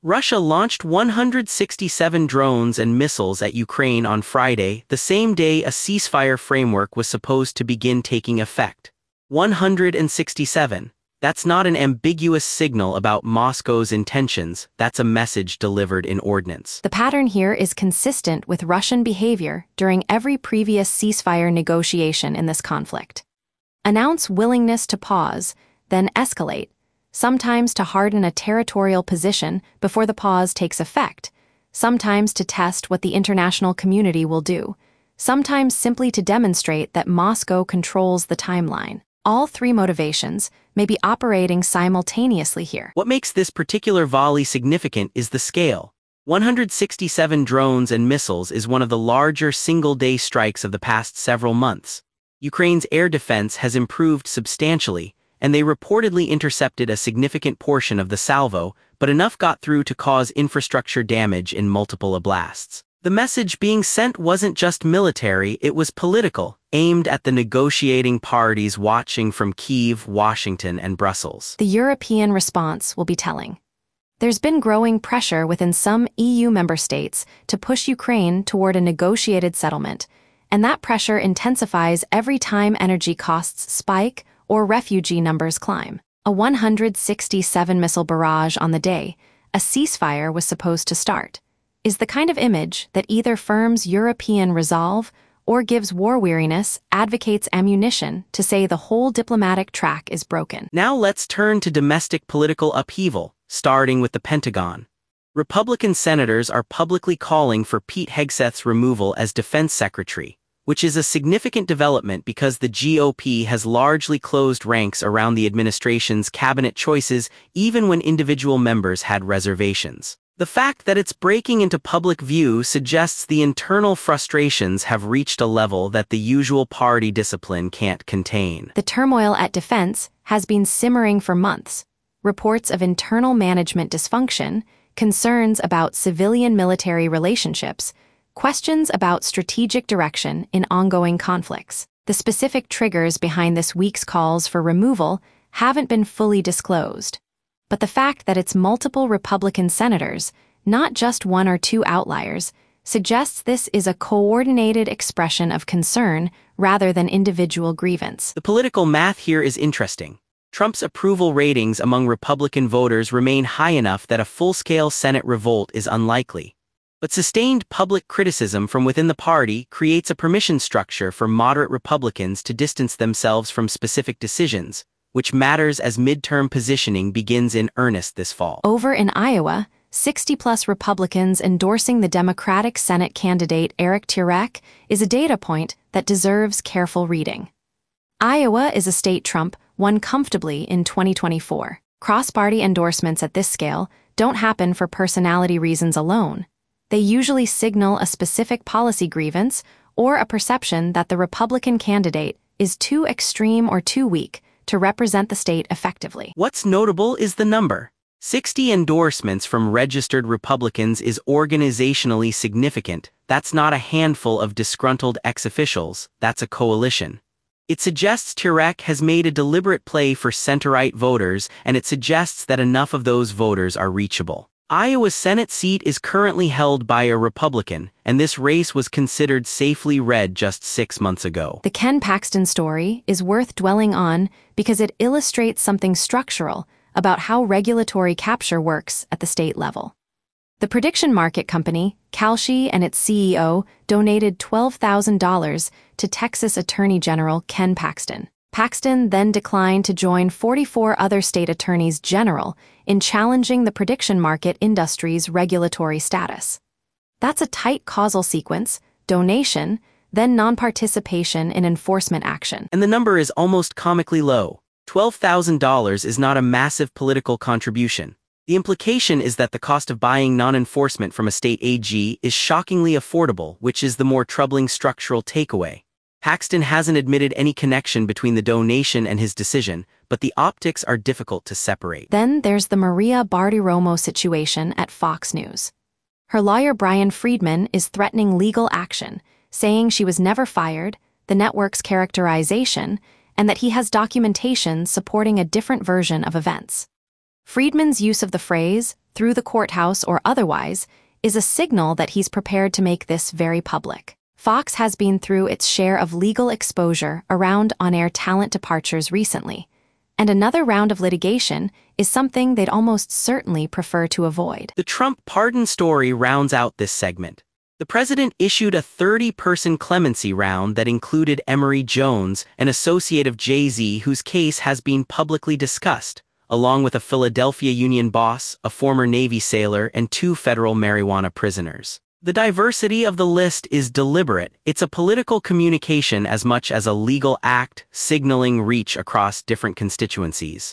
Russia launched 167 drones and missiles at Ukraine on Friday, the same day a ceasefire framework was supposed to begin taking effect. 167. That's not an ambiguous signal about Moscow's intentions, that's a message delivered in ordnance. The pattern here is consistent with Russian behavior during every previous ceasefire negotiation in this conflict. Announce willingness to pause, then escalate, sometimes to harden a territorial position before the pause takes effect, sometimes to test what the international community will do, sometimes simply to demonstrate that Moscow controls the timeline. All three motivations may be operating simultaneously here. What makes this particular volley significant is the scale. 167 drones and missiles is one of the larger single-day strikes of the past several months. Ukraine's air defense has improved substantially, and they reportedly intercepted a significant portion of the salvo, but enough got through to cause infrastructure damage in multiple oblasts. The message being sent wasn't just military, it was political, aimed at the negotiating parties watching from Kyiv, Washington, and Brussels. The European response will be telling. There's been growing pressure within some EU member states to push Ukraine toward a negotiated settlement, and that pressure intensifies every time energy costs spike or refugee numbers climb. A 167-missile barrage on the day, a ceasefire was supposed to start, is the kind of image that either firms European resolve or gives war weariness, advocates ammunition to say the whole diplomatic track is broken. Now let's turn to domestic political upheaval, starting with the Pentagon. Republican senators are publicly calling for Pete Hegseth's removal as defense secretary, which is a significant development because the GOP has largely closed ranks around the administration's cabinet choices even when individual members had reservations. The fact that it's breaking into public view suggests the internal frustrations have reached a level that the usual party discipline can't contain. The turmoil at defense has been simmering for months. Reports of internal management dysfunction, concerns about civilian-military relationships, questions about strategic direction in ongoing conflicts. The specific triggers behind this week's calls for removal haven't been fully disclosed. But the fact that it's multiple Republican senators, not just one or two outliers, suggests this is a coordinated expression of concern rather than individual grievance. The political math here is interesting. Trump's approval ratings among Republican voters remain high enough that a full-scale Senate revolt is unlikely. But sustained public criticism from within the party creates a permission structure for moderate Republicans to distance themselves from specific decisions, which matters as midterm positioning begins in earnest this fall. Over in Iowa, 60-plus Republicans endorsing the Democratic Senate candidate Eric Turek is a data point that deserves careful reading. Iowa is a state Trump won comfortably in 2024. Cross-party endorsements at this scale don't happen for personality reasons alone. They usually signal a specific policy grievance or a perception that the Republican candidate is too extreme or too weak to represent the state effectively. What's notable is the number. 60 endorsements from registered Republicans is organizationally significant. That's not a handful of disgruntled ex-officials, that's a coalition. It suggests Turek has made a deliberate play for center-right voters, and it suggests that enough of those voters are reachable. Iowa's Senate seat is currently held by a Republican, and this race was considered safely red just 6 months ago. The Ken Paxton story is worth dwelling on because it illustrates something structural about how regulatory capture works at the state level. The prediction market company, Kalshi, and its CEO donated $12,000 to Texas Attorney General Ken Paxton. Paxton then declined to join 44 other state attorneys general in challenging the prediction market industry's regulatory status. That's a tight causal sequence: donation, then non-participation in enforcement action. And the number is almost comically low. $12,000 is not a massive political contribution. The implication is that the cost of buying non-enforcement from a state AG is shockingly affordable, which is the more troubling structural takeaway. Paxton hasn't admitted any connection between the donation and his decision, but the optics are difficult to separate. Then there's the Maria Bartiromo situation at Fox News. Her lawyer Brian Friedman is threatening legal action, saying she was never fired, the network's characterization, and that he has documentation supporting a different version of events. Friedman's use of the phrase, through the courthouse or otherwise, is a signal that he's prepared to make this very public. Fox has been through its share of legal exposure around on-air talent departures recently, and another round of litigation is something they'd almost certainly prefer to avoid. The Trump pardon story rounds out this segment. The president issued a 30-person clemency round that included Emory Jones, an associate of Jay-Z whose case has been publicly discussed, along with a Philadelphia Union boss, a former Navy sailor, and 2 federal marijuana prisoners. The diversity of the list is deliberate. It's a political communication as much as a legal act, signaling reach across different constituencies.